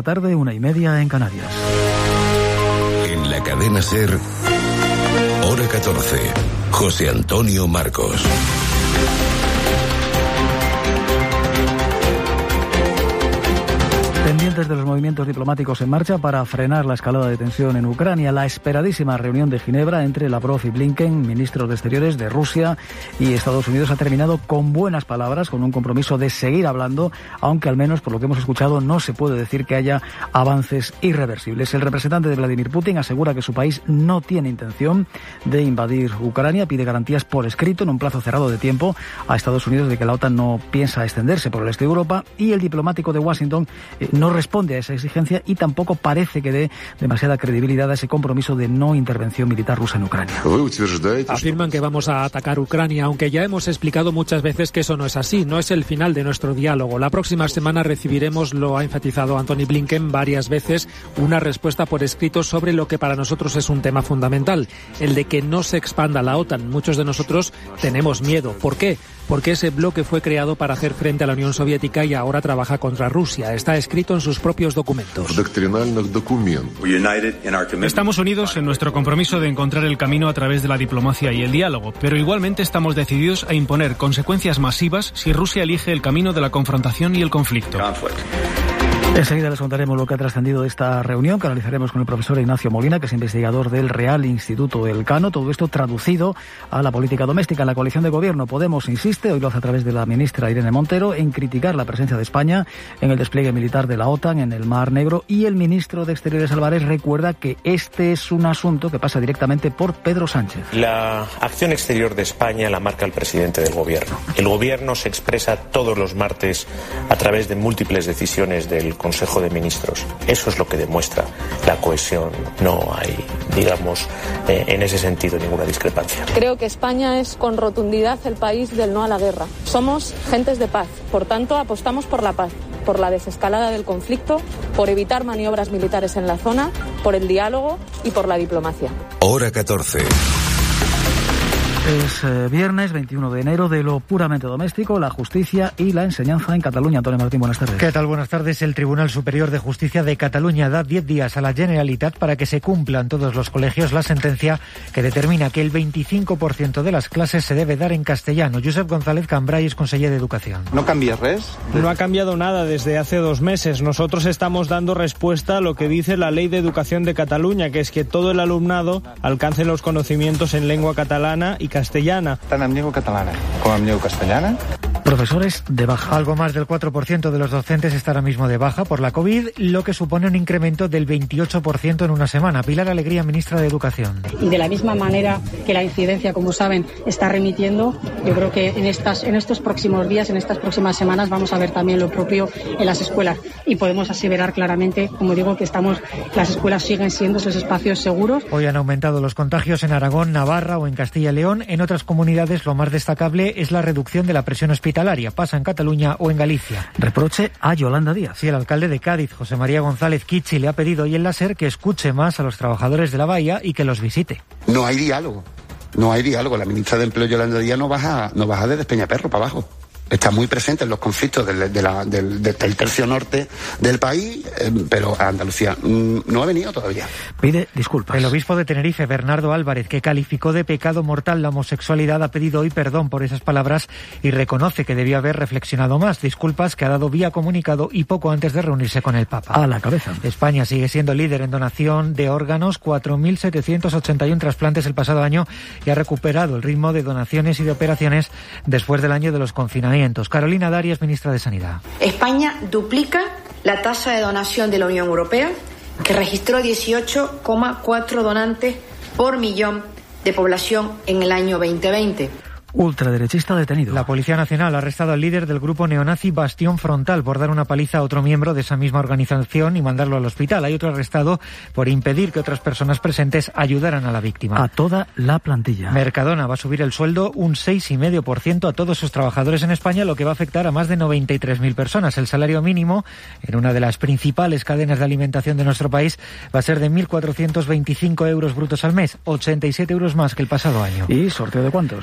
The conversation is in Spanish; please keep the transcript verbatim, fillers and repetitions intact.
la tarde, una y media en Canarias. En la cadena SER, hora catorce, José Antonio Marcos. Pendientes de los movimientos diplomáticos en marcha para frenar la escalada de tensión en Ucrania, la esperadísima reunión de Ginebra entre Lavrov y Blinken, ministros de Exteriores de Rusia y Estados Unidos, ha terminado con buenas palabras, con un compromiso de seguir hablando, aunque al menos por lo que hemos escuchado no se puede decir que haya avances irreversibles. El representante de Vladimir Putin asegura que su país no tiene intención de invadir Ucrania, pide garantías por escrito en un plazo cerrado de tiempo a Estados Unidos de que la OTAN no piensa extenderse por el este de Europa, y el diplomático de Washington eh, no responde a esa exigencia y tampoco parece que dé demasiada credibilidad a ese compromiso de no intervención militar rusa en Ucrania. Afirman que vamos a atacar Ucrania, aunque ya hemos explicado muchas veces que eso no es así, no es el final de nuestro diálogo. La próxima semana recibiremos, lo ha enfatizado Antony Blinken varias veces, una respuesta por escrito sobre lo que para nosotros es un tema fundamental, el de que no se expanda la OTAN. Muchos de nosotros tenemos miedo. ¿Por qué? Porque ese bloque fue creado para hacer frente a la Unión Soviética y ahora trabaja contra Rusia. Está escrito en sus propios documentos. Estamos unidos en nuestro compromiso de encontrar el camino a través de la diplomacia y el diálogo, pero igualmente estamos decididos a imponer consecuencias masivas si Rusia elige el camino de la confrontación y el conflicto. Enseguida les contaremos lo que ha trascendido de esta reunión, que analizaremos con el profesor Ignacio Molina, que es investigador del Real Instituto Elcano. Todo esto traducido a la política doméstica. La coalición de gobierno Podemos insiste, hoy lo hace a través de la ministra Irene Montero, en criticar la presencia de España en el despliegue militar de la OTAN en el Mar Negro, y el ministro de Exteriores Álvarez recuerda que este es un asunto que pasa directamente por Pedro Sánchez. La acción exterior de España la marca el presidente del gobierno. El gobierno se expresa todos los martes a través de múltiples decisiones del Consejo de Ministros. Eso es lo que demuestra la cohesión. No hay, digamos, eh, en ese sentido ninguna discrepancia. Creo que España es con rotundidad el país del no a la guerra. Somos gentes de paz, por tanto apostamos por la paz, por la desescalada del conflicto, por evitar maniobras militares en la zona, por el diálogo y por la diplomacia. Hora catorce. Es eh, viernes veintiuno de enero, de lo puramente doméstico, la justicia y la enseñanza en Cataluña. Antonio Martín, buenas tardes. ¿Qué tal? Buenas tardes. El Tribunal Superior de Justicia de Cataluña da diez días a la Generalitat para que se cumplan todos los colegios la sentencia que determina que el veinticinco por ciento de las clases se debe dar en castellano. Josep González Cambray es conseller de Educación. ¿No cambia res? No ha cambiado nada desde hace dos meses. Nosotros estamos dando respuesta a lo que dice la Ley de Educación de Cataluña, que es que todo el alumnado alcance los conocimientos en lengua catalana y castellana. Tant en llengua catalana com en llengua castellana. Profesores de baja. Algo más del cuatro por ciento de los docentes está ahora mismo de baja por la COVID, lo que supone un incremento del veintiocho por ciento en una semana. Pilar Alegría, ministra de Educación. Y de la misma manera que la incidencia, como saben, está remitiendo, yo creo que en, estas, en estos próximos días, en estas próximas semanas, vamos a ver también lo propio en las escuelas. Y podemos aseverar claramente, como digo, que estamos, las escuelas siguen siendo esos espacios seguros. Hoy han aumentado los contagios en Aragón, Navarra o en Castilla y León. En otras comunidades, lo más destacable es la reducción de la presión hospitalaria. Pasa en Cataluña o en Galicia. Reproche a Yolanda Díaz. Sí, el alcalde de Cádiz, José María González Kichi, le ha pedido hoy en la SER que escuche más a los trabajadores de la bahía y que los visite. No hay diálogo, no hay diálogo. La ministra de Empleo, Yolanda Díaz, no baja, no baja de Despeñaperro para abajo. Está muy presente en los conflictos del, de la, del, del tercio norte del país, eh, pero a Andalucía mm, no ha venido todavía. Pide disculpas. El obispo de Tenerife, Bernardo Álvarez, que calificó de pecado mortal la homosexualidad, ha pedido hoy perdón por esas palabras y reconoce que debió haber reflexionado más. Disculpas que ha dado vía comunicado y poco antes de reunirse con el Papa. A la cabeza. España sigue siendo líder en donación de órganos, cuatro mil setecientos ochenta y uno trasplantes el pasado año, y ha recuperado el ritmo de donaciones y de operaciones después del año de los confinamientos. Carolina Darias, ministra de Sanidad. España duplica la tasa de donación de la Unión Europea, que registró dieciocho coma cuatro donantes por millón de población en el año veinte veinte. Ultraderechista detenido. La Policía Nacional ha arrestado al líder del grupo neonazi Bastión Frontal por dar una paliza a otro miembro de esa misma organización y mandarlo al hospital. Hay otro arrestado por impedir que otras personas presentes ayudaran a la víctima. A toda la plantilla. Mercadona va a subir el sueldo un seis coma cinco por ciento a todos sus trabajadores en España, lo que va a afectar a más de noventa y tres mil personas. El salario mínimo en una de las principales cadenas de alimentación de nuestro país va a ser de mil cuatrocientos veinticinco euros brutos al mes, ochenta y siete euros más que el pasado año. ¿Y sorteo de cuántos?